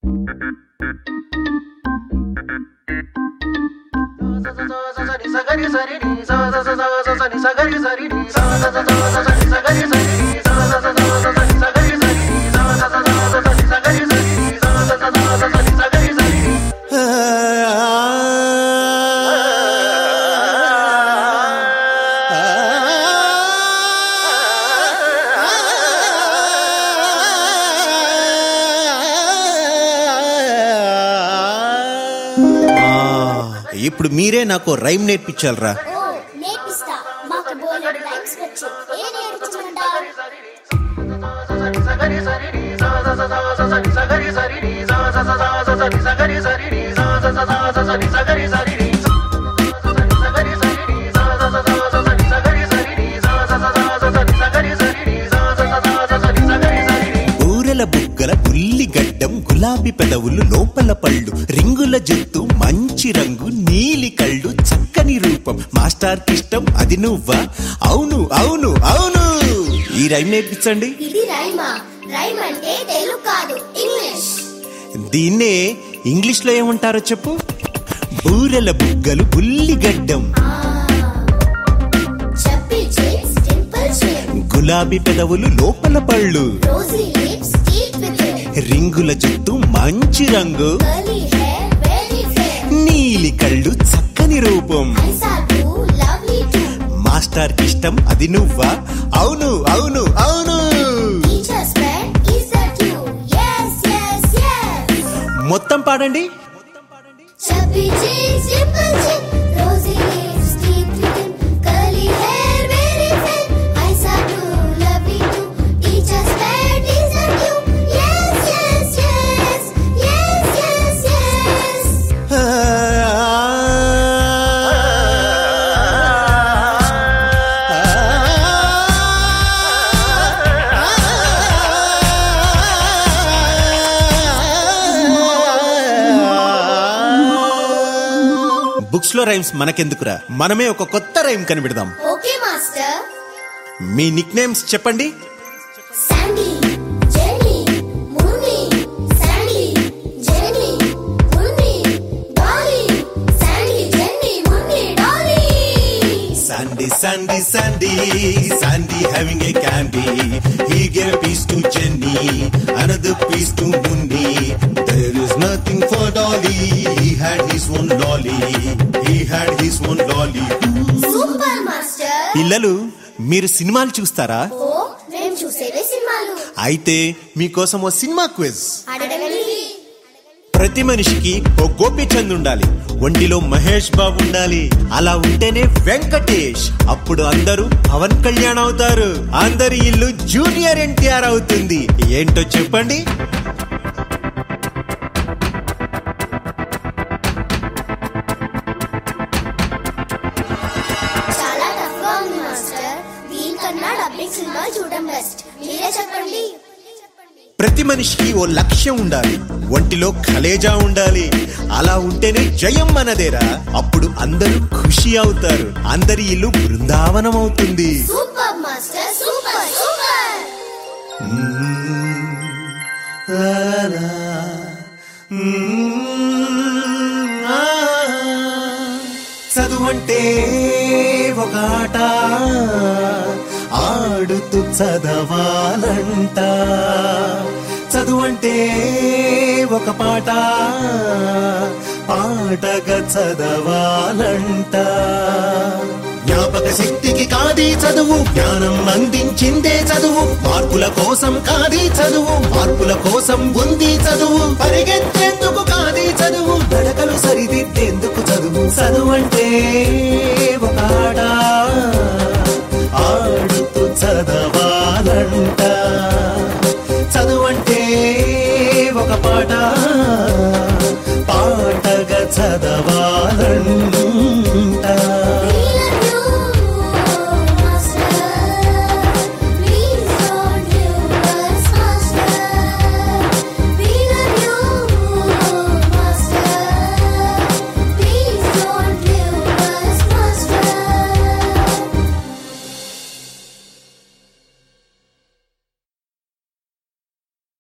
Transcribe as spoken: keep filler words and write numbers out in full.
ఇప్పుడు మీరే నాకు రైమ్ నేర్పించాలరా. ఊరల బుగ్గల ఉల్లిగడ్డం, గులాబీ పెదవులు, లోపల పళ్ళు, రింగుల జుత్తు, మంచి రంగు, నీలి కళ్ళు, చక్కని రూపం, మాస్టర్ కిష్టం అది నువ్వా? అవును అవును అవును. ఈ రైమ్ నేర్పించండి. దీన్నే ఇంగ్లీష్ లో ఏమంటారో చెప్పు. బూరెల బుగ్గలు, ఉల్లిగడ్డం, గులాబీ పెదవులు, లోపల పళ్ళు, రింగుల జుత్తు, మంచి రంగు, నీలి కళ్ళు, చక్కని రూపం, మాస్టర్ కిష్టం అది నువ్వా? అవును అవును అవును. మొత్తం పాడండి. బుక్స్ లో రైమ్స్ మనకెందుకురా, మనమే ఒక కొత్త రైమ్ కనిపెడదాం. Okay master. మీ నిక్ నేమ్స్ చెప్పండి. Sandy, Jenny, Munni, Sandy, Jenny, Munni, Dolly, Sandy, Jenny, Munni, Dolly. Sandy, Sandy, Sandy, Sandy having a candy. He gave a piece to Jenny, another piece to Munni. There is nothing for Dolly. He had his own lolly. He had his own lolly. Super master. పిల్లలు, మీరు సినిమాలు చూస్తారా? ఓ, మేము చూసేవే సినిమాలు. అయితే మీకోసం ఓ cinema quiz. అడగండి. ప్రతి మనిషికి ఓ గోపీచంద్ ఉండాలి, ఒంటిలో మహేష్ బాబు ఉండాలి. అలా ఉంటేనే వెంకటేష్. అప్పుడు అందరూ పవన్ కళ్యాణ్ అవుతారు. అందరి ఇల్లు జూనియర్ ఎన్టీఆర్ అవుతుంది. ఏంటో చెప్పండి. చాలా టఫ్ గా ఉంది మాస్టర్. దీనికన్నా డబ్బింగ్ సినిమా చూడడం బెస్ట్. మీరే చెప్పండి. ప్రతి మనిషికి ఓ లక్ష్యం ఉండాలి, ఒంటిలో కలేజా ఉండాలి. అలా ఉంటేనే జయం మనదేరా. అప్పుడు అందరూ ఖుషి అవుతారు. అందరి ఇల్లు బృందావనం అవుతుంది. Super master, super super. చదువంటే ఒక ఆట, ఆడుతూ చదవాలంట. చదువంటే ఒక పాట, పాటగా చదవాలంట. జ్ఞాపక శక్తికి కాది చదువు, జ్ఞానం అందించిందే చదువు. మార్పుల కోసం కాది చదువు, మార్పుల కోసం ఉంది చదువు. పరిగెత్తేందుకు కాది చదువు, నడకలు సరిదిద్దేందుకు చదువు. చదువంటే ఒక ఆట, ఆడుతూ చదవాలంట. చదువంటే ఒక పాట, పాటగా చదవాలంట.